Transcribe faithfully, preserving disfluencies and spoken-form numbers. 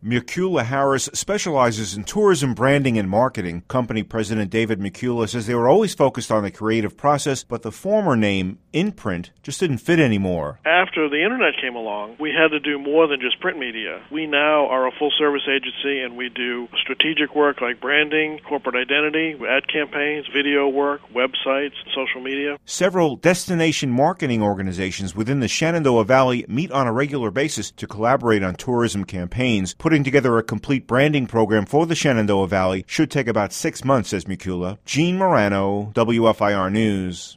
Mercula Harris specializes in tourism branding and marketing. Company president David Mercula says they were always focused on the creative process, but the former name, InPrint, just didn't fit anymore. After the internet came along, we had to do more than just print media. We now are a full-service agency, and we do strategic work like branding, corporate identity, ad campaigns, video work, websites, social media. Several destination marketing organizations within the Shenandoah Valley meet on a regular basis to collaborate on tourism campaigns. Putting together a complete branding program for the Shenandoah Valley should take about six months, says Mercula. Gene Morano, W F I R News.